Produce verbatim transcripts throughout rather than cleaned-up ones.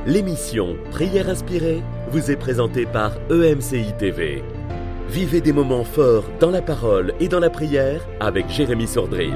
L'émission Prière inspirée vous est présentée par E M C I T V. Vivez des moments forts dans la parole et dans la prière avec Jérémy Sordrill.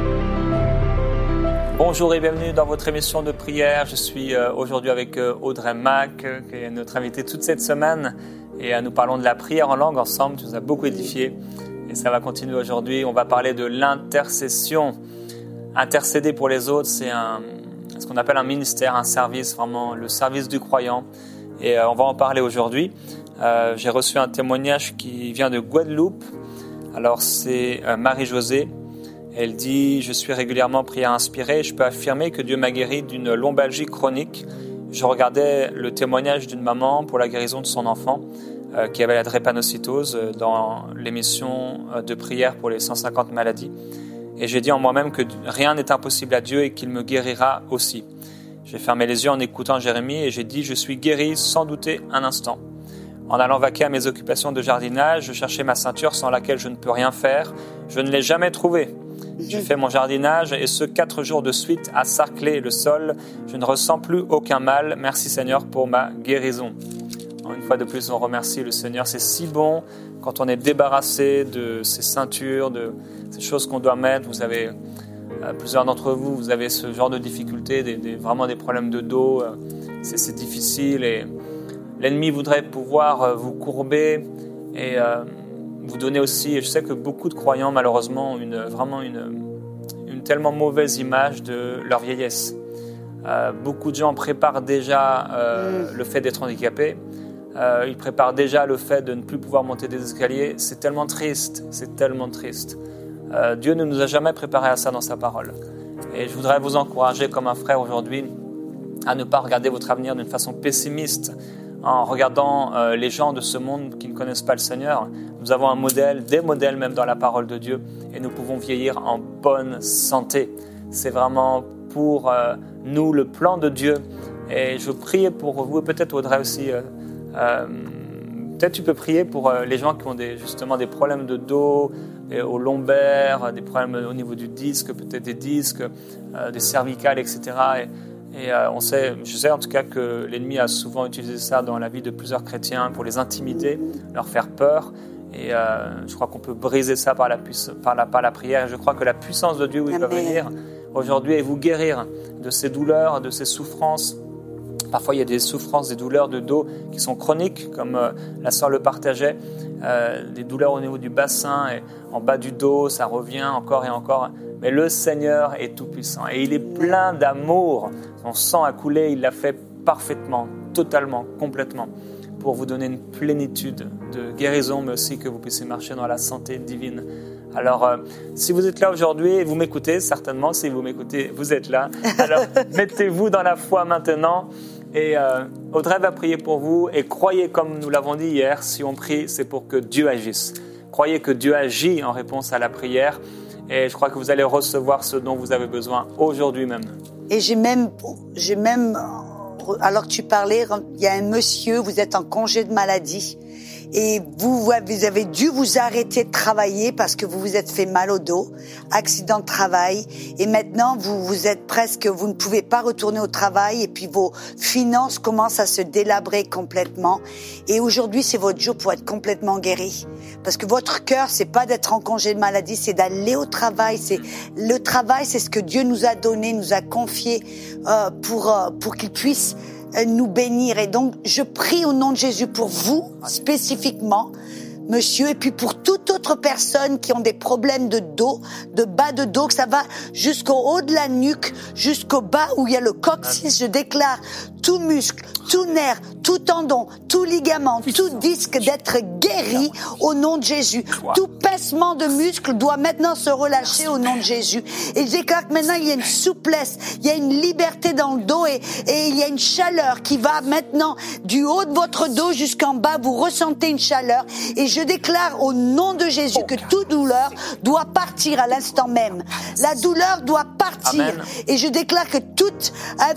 Bonjour et bienvenue dans votre émission de prière. Je suis euh, aujourd'hui avec euh, Audrey Mac, euh, qui est notre invitée toute cette semaine. Et euh, nous parlons de la prière en langue ensemble, qui nous a beaucoup édifié. Et ça va continuer aujourd'hui. On va parler de l'intercession. Intercéder pour les autres, c'est un, ce qu'on appelle un ministère, un service, vraiment le service du croyant. Et euh, on va en parler aujourd'hui. Euh, j'ai reçu un témoignage qui vient de Guadeloupe. Alors c'est euh, Marie-Josée. Elle dit « Je suis régulièrement prière inspirée. Je peux affirmer que Dieu m'a guéri d'une lombalgie chronique. Je regardais le témoignage d'une maman pour la guérison de son enfant euh, qui avait la drépanocytose euh, dans l'émission euh, de prière pour les cent cinquante maladies. Et j'ai dit en moi-même que rien n'est impossible à Dieu et qu'il me guérira aussi. J'ai fermé les yeux en écoutant Jérémie et j'ai dit « Je suis guéri sans douter un instant. » En allant vaquer à mes occupations de jardinage, je cherchais ma ceinture sans laquelle je ne peux rien faire. Je ne l'ai jamais trouvée. J'ai fait mon jardinage et ce quatre jours de suite à sarcler le sol. Je ne ressens plus aucun mal. Merci Seigneur pour ma guérison. Une fois de plus, on remercie le Seigneur. C'est si bon quand on est débarrassé de ces ceintures, de ces choses qu'on doit mettre. Vous avez, euh, plusieurs d'entre vous, vous avez ce genre de difficultés, des, des, vraiment des problèmes de dos. Euh, c'est, c'est difficile et l'ennemi voudrait pouvoir euh, vous courber et euh, vous donner aussi. Et je sais que beaucoup de croyants, malheureusement, ont une, vraiment une, une tellement mauvaise image de leur vieillesse. Euh, beaucoup de gens préparent déjà euh, mmh. le fait d'être handicapé. Euh, ils préparent déjà le fait de ne plus pouvoir monter des escaliers. C'est tellement triste, c'est tellement triste. Euh, Dieu ne nous a jamais préparé à ça dans sa parole. Et je voudrais vous encourager comme un frère aujourd'hui à ne pas regarder votre avenir d'une façon pessimiste en regardant euh, les gens de ce monde qui ne connaissent pas le Seigneur. Nous avons un modèle, des modèles même dans la parole de Dieu et nous pouvons vieillir en bonne santé. C'est vraiment pour euh, nous le plan de Dieu. Et je prie pour vous, peut-être Audrey aussi, euh, euh, peut-être tu peux prier pour euh, les gens qui ont des, justement des problèmes de dos, et au lombaire, des problèmes au niveau du disque, peut-être des disques, euh, des cervicales, et cetera. Et, et euh, on sait, je sais en tout cas que l'ennemi a souvent utilisé ça dans la vie de plusieurs chrétiens pour les intimider, leur faire peur. Et euh, je crois qu'on peut briser ça par la, par, la, par la prière. Et je crois que la puissance de Dieu, oui, va venir aujourd'hui et vous guérir de ces douleurs, de ces souffrances. Parfois, il y a des souffrances, des douleurs de dos qui sont chroniques, comme euh, la sœur le partageait. Euh, des douleurs au niveau du bassin et en bas du dos, ça revient encore et encore. Mais le Seigneur est tout-puissant et il est plein d'amour. Son sang a coulé, il l'a fait parfaitement, totalement, complètement, pour vous donner une plénitude de guérison, mais aussi que vous puissiez marcher dans la santé divine. Alors, euh, si vous êtes là aujourd'hui et vous m'écoutez, certainement, si vous m'écoutez, vous êtes là. Alors, mettez-vous dans la foi maintenant. Et euh, Audrey va prier pour vous et croyez, comme nous l'avons dit hier, si on prie, c'est pour que Dieu agisse. Croyez que Dieu agit en réponse à la prière et je crois que vous allez recevoir ce dont vous avez besoin aujourd'hui même. Et j'ai même, j'ai même, alors que tu parlais, il y a un monsieur, vous êtes en congé de maladie et vous, vous avez dû vous arrêter de travailler parce que vous vous êtes fait mal au dos, accident de travail, et maintenant vous vous êtes presque, vous ne pouvez pas retourner au travail et puis vos finances commencent à se délabrer complètement. Et aujourd'hui, c'est votre jour pour être complètement guéri, parce que votre cœur, c'est pas d'être en congé de maladie, c'est d'aller au travail. C'est le travail, c'est ce que Dieu nous a donné, nous a confié euh, pour euh, pour qu'il puisse nous bénir. Et donc, je prie au nom de Jésus pour vous, spécifiquement, monsieur, et puis pour toute autre personne qui ont des problèmes de dos, de bas de dos, que ça va jusqu'au haut de la nuque, jusqu'au bas où il y a le coccyx. Je déclare tout muscle, tout nerf, tout tendon, tout ligament, tout disque d'être guéri au nom de Jésus. Tout pincement de muscle doit maintenant se relâcher au nom de Jésus. Et je déclare que maintenant il y a une souplesse, il y a une liberté dans le dos et, et il y a une chaleur qui va maintenant du haut de votre dos jusqu'en bas. Vous ressentez une chaleur et je déclare au nom de Jésus que toute douleur doit partir à l'instant même. La douleur doit partir. Amen. Et je déclare que toute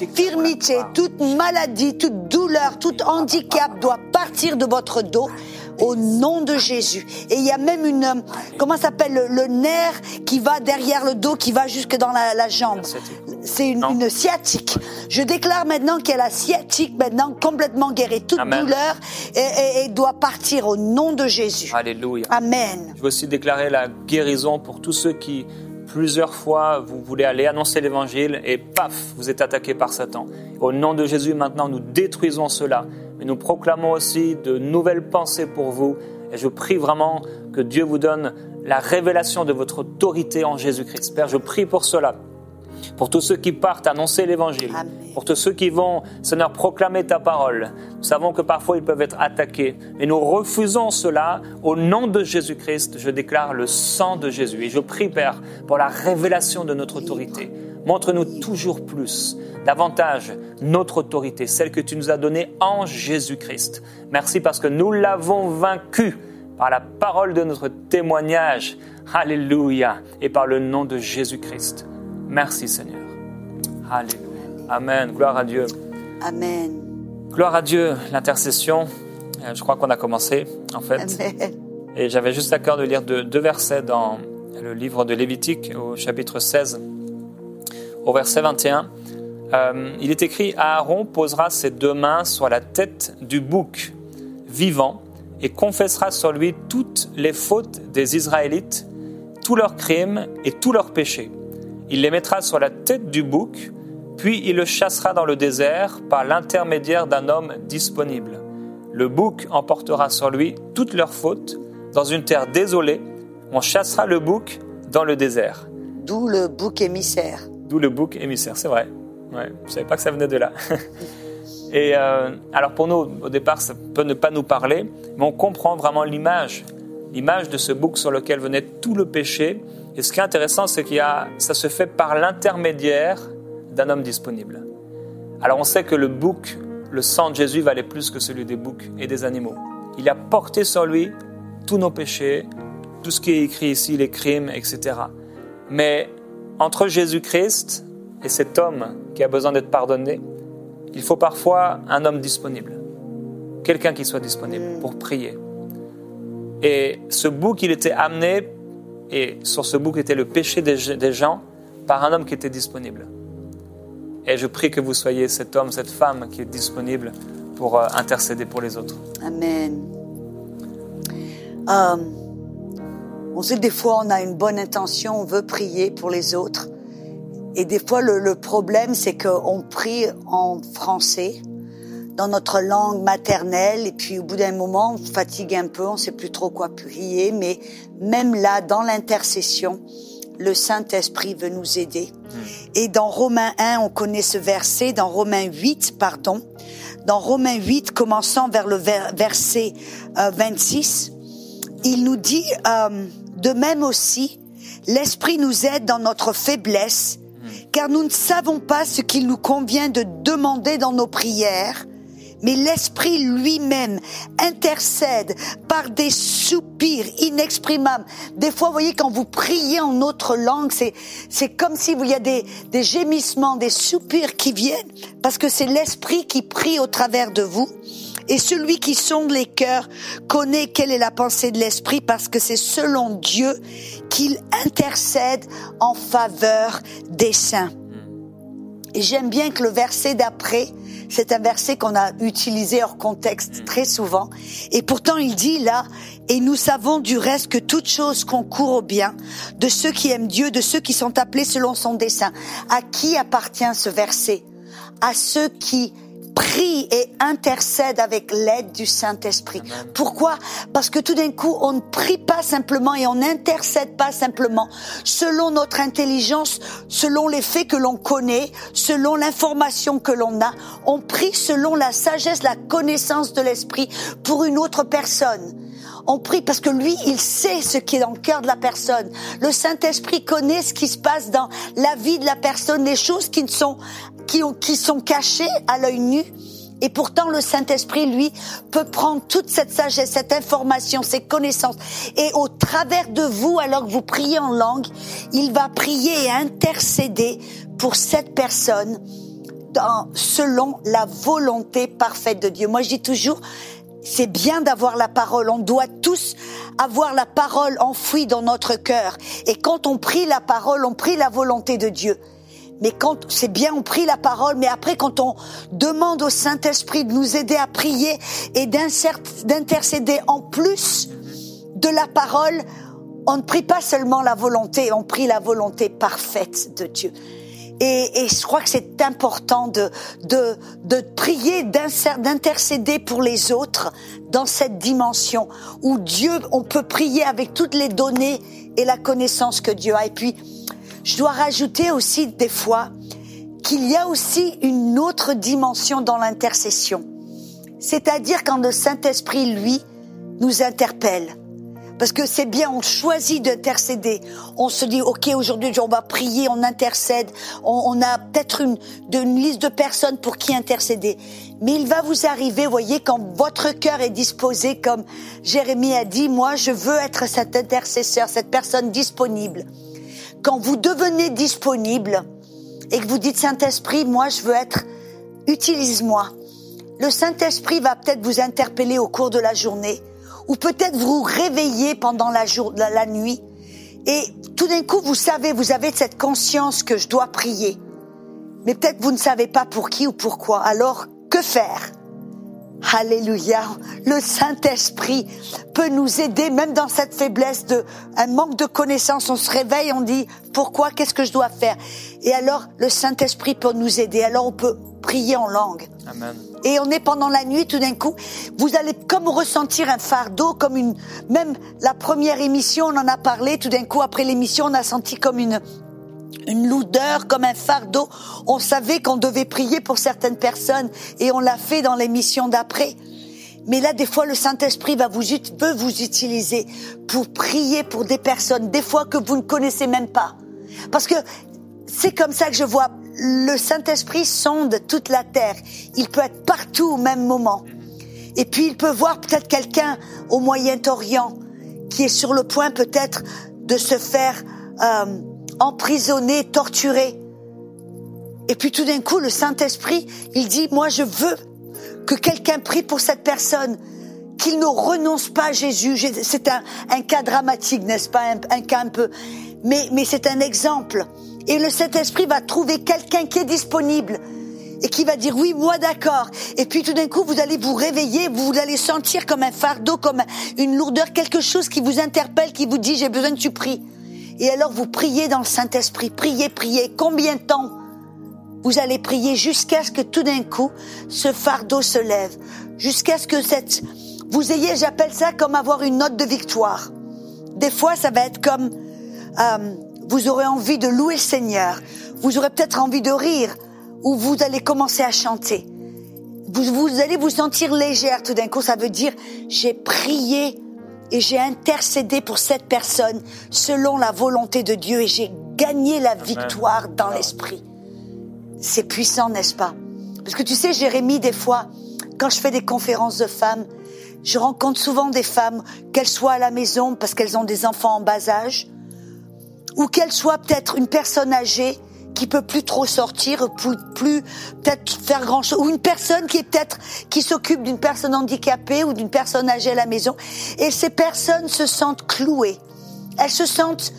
infirmité, toute maladie, toute douleur, tout handicap doit partir de votre dos. au nom de Jésus. Et il y a même une, comment ça s'appelle, le, le nerf qui va derrière le dos, qui va jusque dans la, la jambe. C'est une, une sciatique. Je déclare maintenant qu'il y a la sciatique maintenant complètement guérie. Toute Amen. Douleur et, et, et doit partir au nom de Jésus. Alléluia. Amen. Je veux aussi déclarer la guérison pour tous ceux qui, plusieurs fois, vous voulez aller annoncer l'évangile et paf, vous êtes attaqué par Satan. Au nom de Jésus, maintenant, nous détruisons cela. Mais nous proclamons aussi de nouvelles pensées pour vous. Et je prie vraiment que Dieu vous donne la révélation de votre autorité en Jésus-Christ. Père, je prie pour cela. Pour tous ceux qui partent annoncer l'évangile. Amen. Pour tous ceux qui vont, Seigneur, proclamer ta parole. Nous savons que parfois ils peuvent être attaqués. Mais nous refusons cela. Au nom de Jésus-Christ, je déclare le sang de Jésus. Et je prie, Père, pour la révélation de notre autorité. Montre-nous toujours plus, davantage, notre autorité, celle que tu nous as donnée en Jésus-Christ. Merci parce que nous l'avons vaincue par la parole de notre témoignage. Alléluia. Et par le nom de Jésus-Christ. Merci Seigneur. Alléluia. Amen. Gloire à Dieu. Amen. Gloire à Dieu. L'intercession, je crois qu'on a commencé en fait. Amen. Et j'avais juste à cœur de lire deux, deux versets dans le livre de Lévitique au chapitre seize, au verset vingt et un. Euh, il est écrit « Aaron posera ses deux mains sur la tête du bouc vivant et confessera sur lui toutes les fautes des Israélites, tous leurs crimes et tous leurs péchés. Il les mettra sur la tête du bouc, puis il le chassera dans le désert par l'intermédiaire d'un homme disponible. Le bouc emportera sur lui toutes leurs fautes. Dans une terre désolée, on chassera le bouc dans le désert. » D'où le bouc émissaire. D'où le bouc émissaire, c'est vrai. Ouais, je ne savais pas que ça venait de là. Et euh, alors pour nous, au départ, ça peut ne pas nous parler, mais on comprend vraiment l'image, l'image de ce bouc sur lequel venait tout le péché. Et ce qui est intéressant, c'est qu'il y a, ça se fait par l'intermédiaire d'un homme disponible. Alors on sait que le bouc, le sang de Jésus valait plus que celui des boucs et des animaux. Il a porté sur lui tous nos péchés, tout ce qui est écrit ici, les crimes, et cetera. Mais entre Jésus-Christ et cet homme qui a besoin d'être pardonné, il faut parfois un homme disponible, quelqu'un qui soit disponible pour prier. Et ce bouc, il était amené, et sur ce bouc était le péché des, des gens, par un homme qui était disponible. Et je prie que vous soyez cet homme, cette femme qui est disponible pour euh, intercéder pour les autres. Amen. Euh, on sait que des fois on a une bonne intention, on veut prier pour les autres. Et des fois le, le problème c'est qu'on prie en français, dans notre langue maternelle, et puis au bout d'un moment on se fatigue un peu, on ne sait plus trop quoi prier, mais même là, dans l'intercession, le Saint-Esprit veut nous aider. Et dans Romains un, on connaît ce verset, dans Romains huit, pardon, dans Romains huit, commençant vers le ver- verset euh, vingt-six, il nous dit, euh, de même aussi, l'Esprit nous aide dans notre faiblesse, car nous ne savons pas ce qu'il nous convient de demander dans nos prières, mais l'Esprit lui-même intercède par des soupirs inexprimables. Des fois, vous voyez, quand vous priez en autre langue, c'est, c'est comme s'il y a des, des gémissements, des soupirs qui viennent, parce que c'est l'Esprit qui prie au travers de vous. Et celui qui sonde les cœurs connaît quelle est la pensée de l'Esprit, parce que c'est selon Dieu qu'il intercède en faveur des saints. Et j'aime bien que le verset d'après, c'est un verset qu'on a utilisé hors contexte très souvent. Et pourtant, il dit là, « Et nous savons du reste que toute chose concourt au bien de ceux qui aiment Dieu, de ceux qui sont appelés selon son dessein. » À qui appartient ce verset ? À ceux qui prient et intercèdent avec l'aide du Saint-Esprit. Amen. Pourquoi ? Parce que tout d'un coup, on ne prie pas simplement et on n'intercède pas simplement selon notre intelligence, selon les faits que l'on connaît, selon l'information que l'on a. On prie selon la sagesse, la connaissance de l'Esprit pour une autre personne. On prie parce que lui, il sait ce qui est dans le cœur de la personne. Le Saint-Esprit connaît ce qui se passe dans la vie de la personne, les choses qui ne sont Qui, ont, qui sont cachés à l'œil nu. Et pourtant, le Saint-Esprit, lui, peut prendre toute cette sagesse, cette information, ces connaissances. Et au travers de vous, alors que vous priez en langue, il va prier et intercéder pour cette personne dans, selon la volonté parfaite de Dieu. Moi, je dis toujours, C'est bien d'avoir la parole. On doit tous avoir la parole enfouie dans notre cœur. Et quand on prie la parole, on prie la volonté de Dieu. Mais quand c'est bien, on prie la parole, mais après quand on demande au Saint-Esprit de nous aider à prier et d'intercéder en plus de la parole, on ne prie pas seulement la volonté, on prie la volonté parfaite de Dieu. Et, et je crois que c'est important de, de, de prier, d'intercéder pour les autres dans cette dimension où Dieu, on peut prier avec toutes les données et la connaissance que Dieu a. Et puis, je dois rajouter aussi des fois qu'il y a aussi une autre dimension dans l'intercession. C'est-à-dire quand le Saint-Esprit, lui, nous interpelle. Parce que c'est bien, on choisit d'intercéder. On se dit, ok, aujourd'hui, on va prier, on intercède. On, on a peut-être une, une liste de personnes pour qui intercéder. Mais il va vous arriver, vous voyez, quand votre cœur est disposé, comme Jérémie a dit, moi, je veux être cet intercesseur, cette personne disponible. Quand vous devenez disponible et que vous dites, Saint-Esprit, moi, je veux être, utilise-moi. Le Saint-Esprit va peut-être vous interpeller au cours de la journée. Ou peut-être vous réveillez pendant la, jour, la, la nuit et tout d'un coup vous savez, vous avez cette conscience que je dois prier. Mais peut-être vous ne savez pas pour qui ou pourquoi. Alors, que faire? Alléluia. Le Saint-Esprit peut nous aider même dans cette faiblesse de un manque de connaissance. On se réveille, on dit pourquoi, qu'est-ce que je dois faire? Et alors, le Saint-Esprit peut nous aider. Alors, on peut prier en langue. Amen. Et on est pendant la nuit, tout d'un coup, vous allez comme ressentir un fardeau, comme une, même la première émission, on en a parlé, tout d'un coup, après l'émission, on a senti comme une, une lourdeur, comme un fardeau. On savait qu'on devait prier pour certaines personnes et on l'a fait dans l'émission d'après. Mais là, des fois, le Saint-Esprit va vous, veut vous utiliser pour prier pour des personnes, des fois que vous ne connaissez même pas. Parce que c'est comme ça que je vois. Le Saint-Esprit sonde toute la terre. Il peut être partout au même moment. Et puis il peut voir peut-être quelqu'un au Moyen-Orient qui est sur le point peut-être de se faire euh, emprisonner, torturer. Et puis tout d'un coup, le Saint-Esprit, il dit, moi je veux que quelqu'un prie pour cette personne, qu'il ne renonce pas à Jésus. C'est un, un cas dramatique, n'est-ce pas? Un, un cas un peu... Mais, mais c'est un exemple. Et le Saint-Esprit va trouver quelqu'un qui est disponible et qui va dire oui, moi d'accord. Et puis tout d'un coup, vous allez vous réveiller, vous allez sentir comme un fardeau, comme une lourdeur, quelque chose qui vous interpelle, qui vous dit j'ai besoin que tu pries. Et alors vous priez dans le Saint-Esprit, priez, priez. Combien de temps vous allez prier jusqu'à ce que tout d'un coup, ce fardeau se lève, jusqu'à ce que cette, vous ayez, j'appelle ça comme avoir une note de victoire. Des fois, ça va être comme euh, vous aurez envie de louer le Seigneur. Vous aurez peut-être envie de rire. Ou vous allez commencer à chanter. Vous, vous allez vous sentir légère tout d'un coup. Ça veut dire, j'ai prié et j'ai intercédé pour cette personne selon la volonté de Dieu et j'ai gagné la victoire dans l'esprit. C'est puissant, n'est-ce pas? Parce que tu sais, Jérémie, des fois, quand je fais des conférences de femmes, je rencontre souvent des femmes, qu'elles soient à la maison parce qu'elles ont des enfants en bas âge, ou qu'elle soit peut-être une personne âgée qui peut plus trop sortir, plus, plus peut-être faire grand-chose, ou une personne qui est peut-être qui s'occupe d'une personne handicapée ou d'une personne âgée à la maison, et ces personnes se sentent clouées, elles se sentent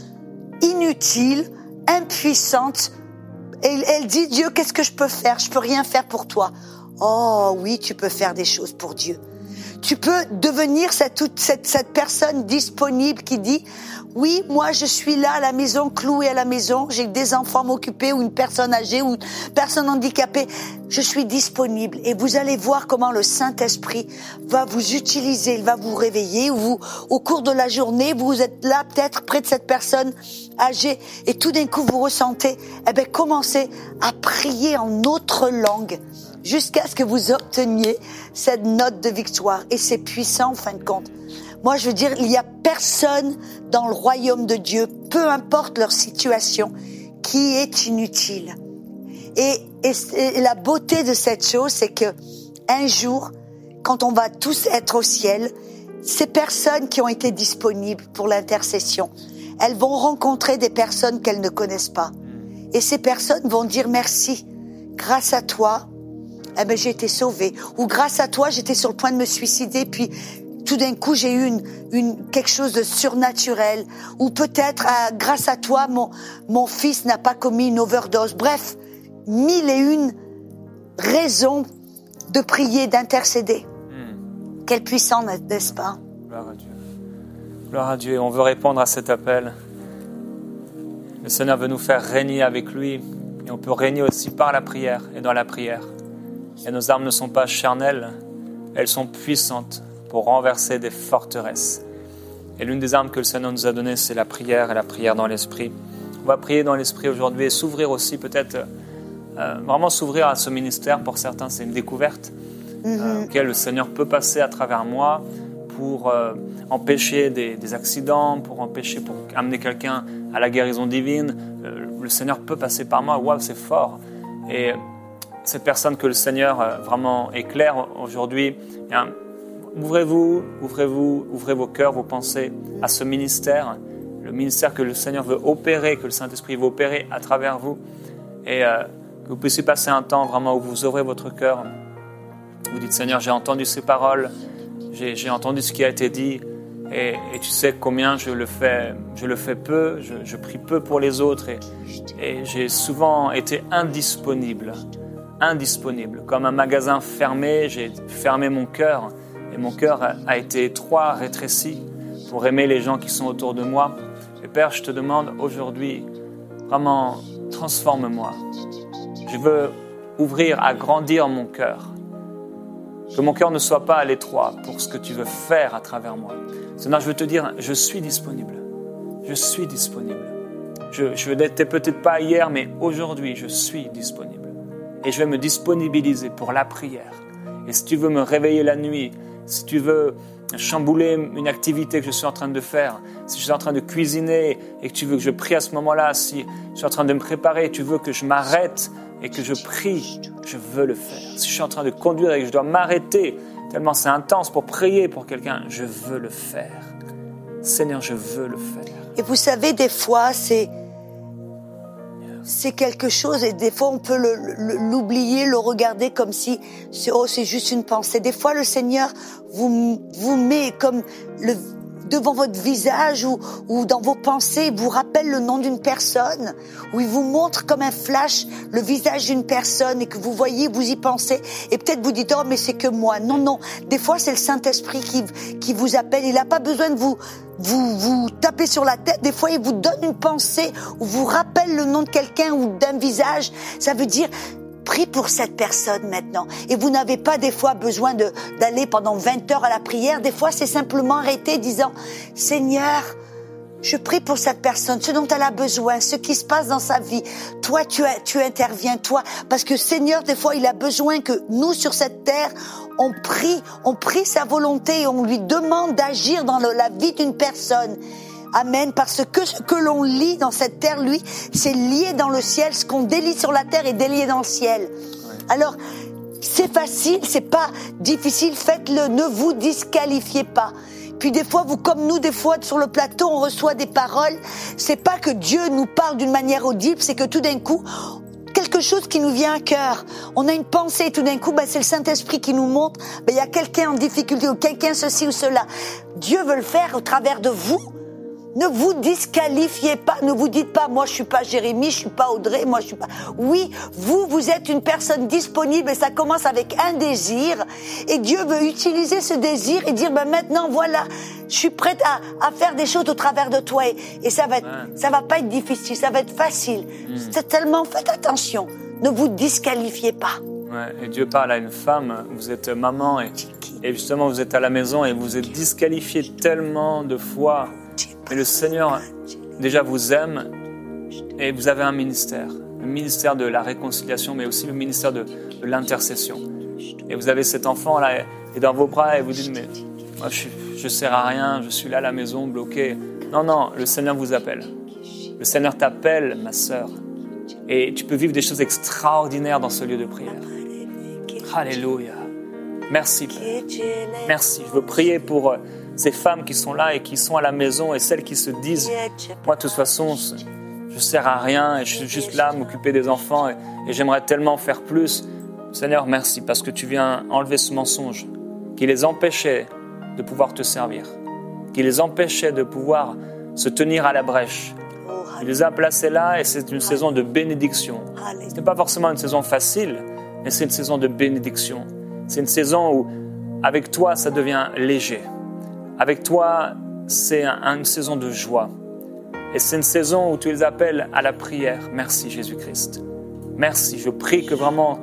inutiles, impuissantes, et elle dit Dieu, qu'est-ce que je peux faire? Je peux rien faire pour toi. Oh oui, tu peux faire des choses pour Dieu. Tu peux devenir cette, cette, cette personne disponible qui dit oui, moi je suis là à la maison, clouée à la maison, j'ai des enfants à m'occuper ou une personne âgée ou une personne handicapée, je suis disponible. Et vous allez voir comment le Saint-Esprit va vous utiliser, il va vous réveiller, ou vous, au cours de la journée, vous êtes là peut-être près de cette personne âgée et tout d'un coup vous ressentez, eh bien commencez à prier en autre langue jusqu'à ce que vous obteniez cette note de victoire. Et c'est puissant en fin de compte. Moi, je veux dire, il n'y a personne dans le royaume de Dieu, peu importe leur situation, qui est inutile. Et, et, et la beauté de cette chose, c'est que un jour, quand on va tous être au ciel, ces personnes qui ont été disponibles pour l'intercession, elles vont rencontrer des personnes qu'elles ne connaissent pas. Et ces personnes vont dire merci. Grâce à toi, eh ben, j'ai été sauvée. Ou grâce à toi, j'étais sur le point de me suicider, puis tout d'un coup, j'ai eu une, une, quelque chose de surnaturel. Ou peut-être, euh, grâce à toi, mon, mon fils n'a pas commis une overdose. Bref, mille et une raisons de prier, d'intercéder. Mm. Quelle puissance, n'est-ce pas? Gloire à Dieu. Gloire à Dieu. Et on veut répondre à cet appel. Le Seigneur veut nous faire régner avec lui. Et on peut régner aussi par la prière et dans la prière. Et nos armes ne sont pas charnelles, elles sont puissantes pour renverser des forteresses. Et l'une des armes que le Seigneur nous a données, c'est la prière et la prière dans l'esprit. On va prier dans l'esprit aujourd'hui et s'ouvrir aussi peut-être, euh, vraiment s'ouvrir à ce ministère. Pour certains, c'est une découverte mm-hmm. euh, auquel le Seigneur peut passer à travers moi pour euh, empêcher des, des accidents, pour empêcher, pour amener quelqu'un à la guérison divine. Euh, le Seigneur peut passer par moi. Waouh, c'est fort. Et cette personne que le Seigneur euh, vraiment éclaire aujourd'hui, eh bien, ouvrez-vous, ouvrez-vous, ouvrez vos cœurs, vos pensées à ce ministère, le ministère que le Seigneur veut opérer, que le Saint-Esprit veut opérer à travers vous, et euh, que vous puissiez passer un temps vraiment où vous ouvrez votre cœur. Vous dites, Seigneur, j'ai entendu ces paroles, j'ai, j'ai entendu ce qui a été dit, et, et tu sais combien je le fais, je le fais peu, je, je prie peu pour les autres, et, et j'ai souvent été indisponible, indisponible. Comme un magasin fermé, j'ai fermé mon cœur, et mon cœur a été étroit, rétréci, pour aimer les gens qui sont autour de moi. Et Père, je te demande aujourd'hui, vraiment, transforme-moi. Je veux ouvrir, agrandir mon cœur. Que mon cœur ne soit pas à l'étroit pour ce que tu veux faire à travers moi. Seigneur, je veux te dire, je suis disponible. Je suis disponible. Je, je n'étais peut-être pas hier, mais aujourd'hui, je suis disponible. Et je vais me disponibiliser pour la prière. Et si tu veux me réveiller la nuit, si tu veux chambouler une activité que je suis en train de faire, si je suis en train de cuisiner et que tu veux que je prie à ce moment-là, si je suis en train de me préparer et tu veux que je m'arrête et que je prie, je veux le faire. Si je suis en train de conduire et que je dois m'arrêter, tellement c'est intense pour prier pour quelqu'un, je veux le faire. Seigneur, je veux le faire. Et vous savez, des fois, c'est... c'est quelque chose et des fois on peut le, le, l'oublier, le regarder comme si c'est, oh, c'est juste une pensée. Des fois le Seigneur vous, vous met comme le, devant votre visage ou, ou dans vos pensées, il vous rappelle le nom d'une personne, ou il vous montre comme un flash le visage d'une personne et que vous voyez, vous y pensez et peut-être vous dites, oh mais c'est que moi. Non, non, des fois c'est le Saint-Esprit qui, qui vous appelle, il n'a pas besoin de vous Vous vous tapez sur la tête, des fois il vous donne une pensée ou vous rappelle le nom de quelqu'un ou d'un visage. Ça veut dire, prie pour cette personne maintenant. Et vous n'avez pas des fois besoin de, d'aller pendant vingt heures à la prière. Des fois c'est simplement arrêter disant, Seigneur, je prie pour cette personne, ce dont elle a besoin, ce qui se passe dans sa vie. Toi, tu, tu interviens, toi. Parce que Seigneur, des fois, il a besoin que nous, sur cette terre, on prie, on prie sa volonté et on lui demande d'agir dans le, la vie d'une personne. Amen. Parce que ce que l'on lit dans cette terre, lui, c'est lié dans le ciel. Ce qu'on délie sur la terre est délié dans le ciel. Alors, c'est facile, c'est pas difficile. Faites-le, ne vous disqualifiez pas. Puis des fois, vous comme nous, des fois sur le plateau, on reçoit des paroles. C'est pas que Dieu nous parle d'une manière audible, c'est que tout d'un coup, quelque chose qui nous vient à cœur. On a une pensée et tout d'un coup, ben, c'est le Saint-Esprit qui nous montre, ben, il y a quelqu'un en difficulté ou quelqu'un ceci ou cela. Dieu veut le faire au travers de vous. Ne vous disqualifiez pas, ne vous dites pas, moi je suis pas Jérémie, je suis pas Audrey, moi je suis pas... Oui, vous, vous êtes une personne disponible et ça commence avec un désir et Dieu veut utiliser ce désir et dire, ben maintenant voilà, je suis prête à, à faire des choses au travers de toi et, et ça va être, ça va pas être difficile, ça va être facile. Mmh. C'est tellement, faites attention, ne vous disqualifiez pas. Ouais, et Dieu parle à une femme, vous êtes maman et, et justement vous êtes à la maison et vous êtes disqualifié tellement de fois. Mais le Seigneur, déjà, vous aime et vous avez un ministère. Le ministère de la réconciliation, mais aussi le ministère de, de l'intercession. Et vous avez cet enfant-là et dans vos bras et vous dites, mais moi, je ne sers à rien, je suis là à la maison, bloqué. Non, non, le Seigneur vous appelle. Le Seigneur t'appelle, ma sœur. Et tu peux vivre des choses extraordinaires dans ce lieu de prière. Alléluia. Merci, Père. Merci. Je veux prier pour ces femmes qui sont là et qui sont à la maison et celles qui se disent, moi de toute façon, je ne sers à rien et je suis juste là à m'occuper des enfants et, et j'aimerais tellement faire plus. Seigneur, merci parce que tu viens enlever ce mensonge qui les empêchait de pouvoir te servir, qui les empêchait de pouvoir se tenir à la brèche. Il les a placés là et c'est une saison de bénédiction. Ce n'est pas forcément une saison facile, mais c'est une saison de bénédiction. C'est une saison où, avec toi, ça devient léger. Avec toi, c'est un, une saison de joie. Et c'est une saison où tu les appelles à la prière. Merci Jésus-Christ. Merci. Je prie que vraiment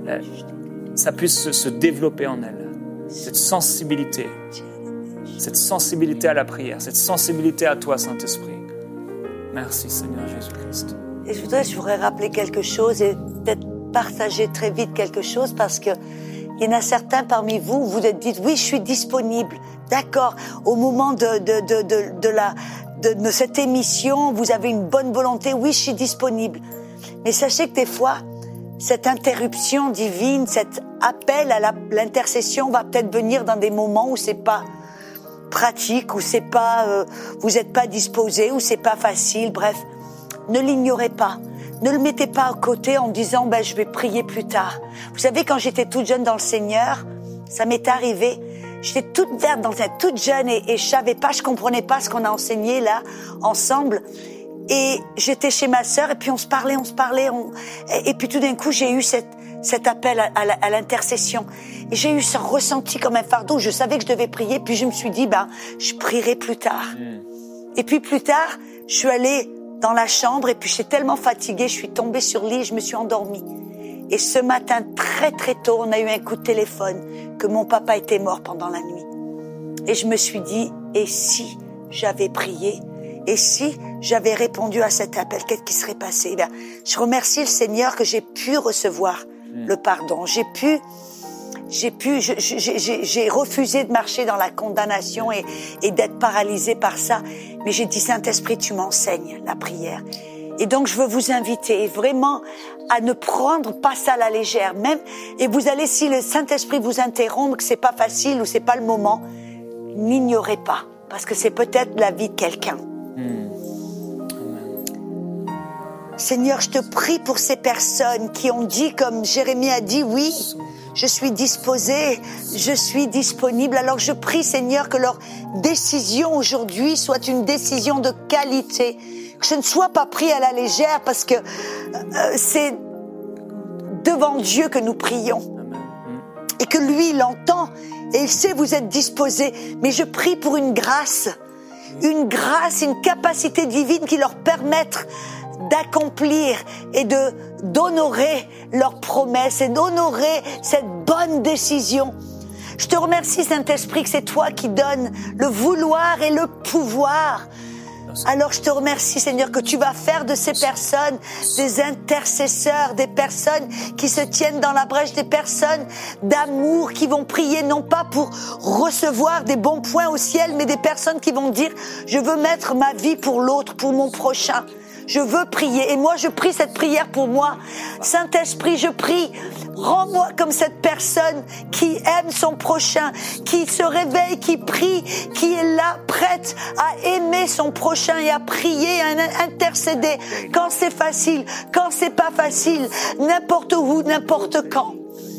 ça puisse se, se développer en elles. Cette sensibilité. Cette sensibilité à la prière. Cette sensibilité à toi, Saint-Esprit. Merci Seigneur Jésus-Christ. Et je voudrais, je voudrais rappeler quelque chose et peut-être partager très vite quelque chose parce que il y en a certains parmi vous, vous êtes dit oui, je suis disponible. D'accord. Au moment de, de, de, de, de, la, de, de cette émission, vous avez une bonne volonté. Oui, je suis disponible. Mais sachez que des fois, cette interruption divine, cet appel à la, l'intercession va peut-être venir dans des moments où c'est pas pratique, où c'est pas, euh, vous n'êtes pas disposé, où c'est pas facile. Bref, ne l'ignorez pas. Ne le mettez pas à côté en disant ben je vais prier plus tard. Vous savez, quand j'étais toute jeune dans le Seigneur, ça m'est arrivé. J'étais toute verte, dans un, toute jeune et, et je savais pas, je comprenais pas ce qu'on a enseigné là ensemble. Et j'étais chez ma sœur et puis on se parlait, on se parlait. On, et, et puis tout d'un coup, j'ai eu cette, cet appel à, à, à l'intercession. Et j'ai eu ce ressenti comme un fardeau. Je savais que je devais prier. Puis je me suis dit, ben, je prierai plus tard. Mmh. Et puis plus tard, je suis allée dans la chambre et puis j'étais tellement fatiguée, je suis tombée sur le lit, je me suis endormie. Et ce matin, très très tôt, on a eu un coup de téléphone que mon papa était mort pendant la nuit. Et je me suis dit, et si j'avais prié? Et si j'avais répondu à cet appel, qu'est-ce qui serait passé? Eh bien, je remercie le Seigneur que j'ai pu recevoir mmh. le pardon. J'ai pu, j'ai pu, je, j'ai, j'ai, j'ai refusé de marcher dans la condamnation et, et d'être paralysée par ça. Mais j'ai dit, Saint-Esprit, tu m'enseignes la prière. Et donc, je veux vous inviter vraiment à ne prendre pas ça à la légère. Même, et vous allez, si le Saint-Esprit vous interrompt, que c'est pas facile ou c'est pas le moment, n'ignorez pas. Parce que c'est peut-être la vie de quelqu'un. Mmh. Seigneur, je te prie pour ces personnes qui ont dit, comme Jérémie a dit, oui, je suis disposée, je suis disponible. Alors je prie, Seigneur, que leur décision aujourd'hui soit une décision de qualité, que ce ne soit pas pris à la légère, parce que euh, c'est devant Dieu que nous prions. Et que lui, il entend et il sait vous êtes disposés. Mais je prie pour une grâce, une grâce, une capacité divine qui leur permette d'accomplir et de d'honorer leurs promesses et d'honorer cette bonne décision. Je te remercie, Saint-Esprit, que c'est toi qui donnes le vouloir et le pouvoir. Alors je te remercie, Seigneur, que tu vas faire de ces personnes des intercesseurs, des personnes qui se tiennent dans la brèche, des personnes d'amour qui vont prier non pas pour recevoir des bons points au ciel, mais des personnes qui vont dire « Je veux mettre ma vie pour l'autre, pour mon prochain ». Je veux prier. Et moi, je prie cette prière pour moi. Saint-Esprit, je prie. Rends-moi comme cette personne qui aime son prochain, qui se réveille, qui prie, qui est là, prête à aimer son prochain et à prier, à intercéder. Quand c'est facile, quand c'est pas facile, n'importe où, n'importe quand.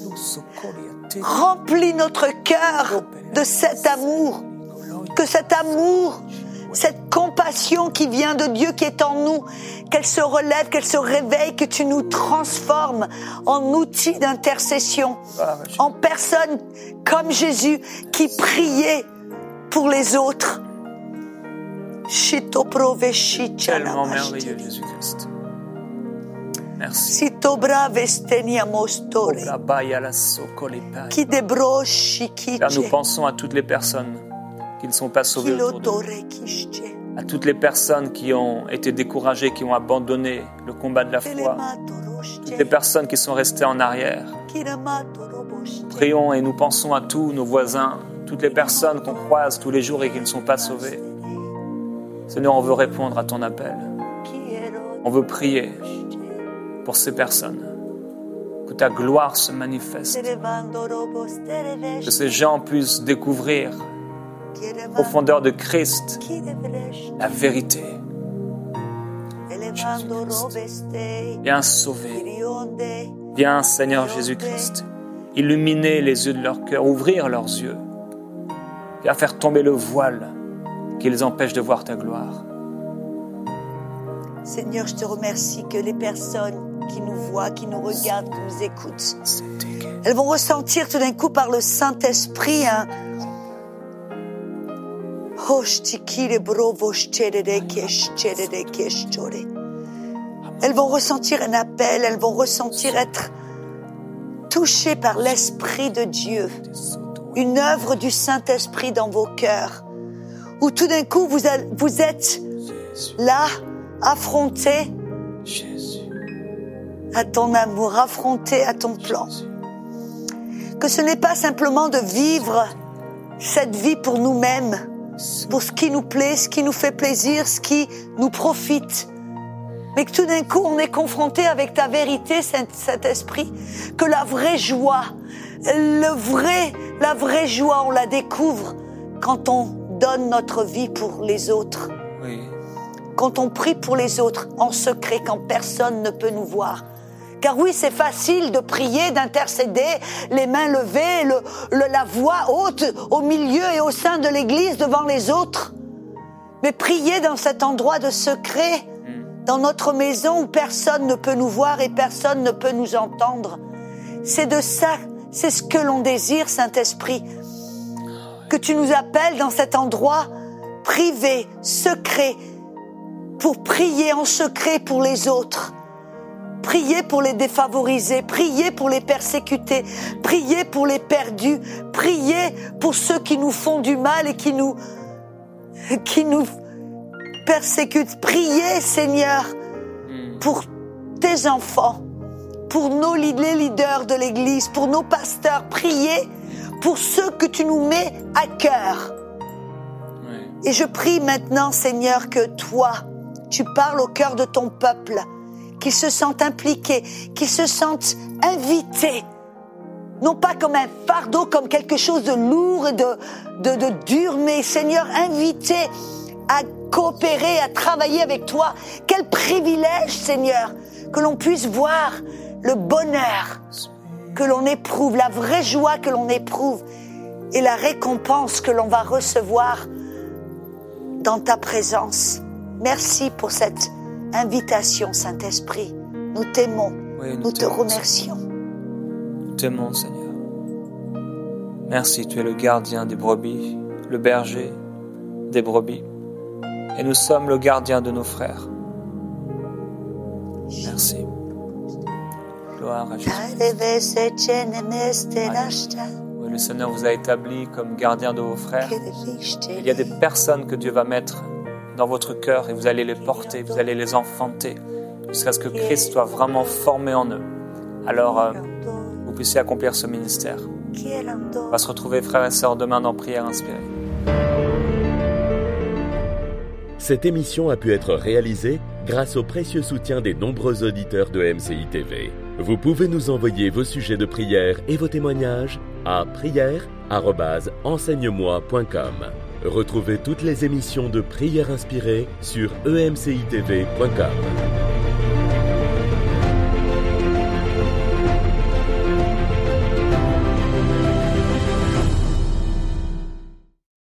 Remplis notre cœur de cet amour. Que cet amour, cette compassion qui vient de Dieu, qui est en nous, qu'elle se relève, qu'elle se réveille, que tu nous transformes en outils d'intercession, en personnes comme Jésus qui priait pour les autres. Tellement merveilleux, Jésus-Christ. Merci. Car nous pensons à toutes les personnes qui ne sont pas sauvés autour de nous, à toutes les personnes qui ont été découragées, qui ont abandonné le combat de la foi, toutes les personnes qui sont restées en arrière. Prions et nous pensons à tous nos voisins, toutes les personnes qu'on croise tous les jours et qui ne sont pas sauvées. Seigneur, on veut répondre à ton appel. On veut prier pour ces personnes. Que ta gloire se manifeste. Que ces gens puissent découvrir profondeur de Christ, la vérité. Jésus-Christ. Et un sauvé. Viens, Seigneur Jésus-Christ, illuminer les yeux de leur cœur, ouvrir leurs yeux. Viens faire tomber le voile qui les empêche de voir ta gloire. Seigneur, je te remercie que les personnes qui nous voient, qui nous regardent, qui nous écoutent, elles vont ressentir tout d'un coup par le Saint-Esprit un... Elles vont ressentir un appel, elles vont ressentir être touchées par l'Esprit de Dieu. Une œuvre du Saint-Esprit dans vos cœurs, où tout d'un coup vous êtes là, affrontés à ton amour, affrontés à ton plan. Que ce n'est pas simplement de vivre cette vie pour nous-mêmes, pour ce qui nous plaît, ce qui nous fait plaisir, ce qui nous profite, mais que tout d'un coup on est confronté avec ta vérité, cet esprit, que la vraie joie, le vrai, la vraie joie, on la découvre quand on donne notre vie pour les autres. Oui. Quand on prie pour les autres en secret, quand personne ne peut nous voir. Car oui, c'est facile de prier, d'intercéder, les mains levées, le, le, la voix haute au milieu et au sein de l'église devant les autres. Mais prier dans cet endroit de secret, mm. dans notre maison où personne ne peut nous voir et personne ne peut nous entendre, c'est de ça, c'est ce que l'on désire, Saint-Esprit. Que tu nous appelles dans cet endroit privé, secret, pour prier en secret pour les autres. Priez pour les défavorisés, priez pour les persécutés, priez pour les perdus, priez pour ceux qui nous font du mal et qui nous, qui nous persécutent. Priez, Seigneur, pour tes enfants, pour nos les leaders de l'Église, pour nos pasteurs. Priez pour ceux que tu nous mets à cœur. Et je prie maintenant, Seigneur, que toi, tu parles au cœur de ton peuple, qu'ils se sentent impliqués, qu'ils se sentent invités, non pas comme un fardeau, comme quelque chose de lourd et de, de, de dur, mais Seigneur, invités à coopérer, à travailler avec toi. Quel privilège, Seigneur, que l'on puisse voir le bonheur que l'on éprouve, la vraie joie que l'on éprouve et la récompense que l'on va recevoir dans ta présence. Merci pour cette invitation, Saint-Esprit. Nous t'aimons, oui, nous, nous te remercions. Nous t'aimons, Seigneur. Merci, tu es le gardien des brebis, le berger des brebis. Et nous sommes le gardien de nos frères. Merci. Gloire à Jésus. Oui, le Seigneur vous a établi comme gardien de vos frères. Il y a des personnes que Dieu va mettre dans votre cœur et vous allez les porter, vous allez les enfanter jusqu'à ce que Christ soit vraiment formé en eux. Alors, euh, vous puissiez accomplir ce ministère. On va se retrouver, frères et sœurs, demain dans Prière Inspirée. Cette émission a pu être réalisée grâce au précieux soutien des nombreux auditeurs de M C I T V. Vous pouvez nous envoyer vos sujets de prière et vos témoignages à prière arobase enseigne moi point com. Retrouvez toutes les émissions de Prière Inspirée sur e m c i t v point com.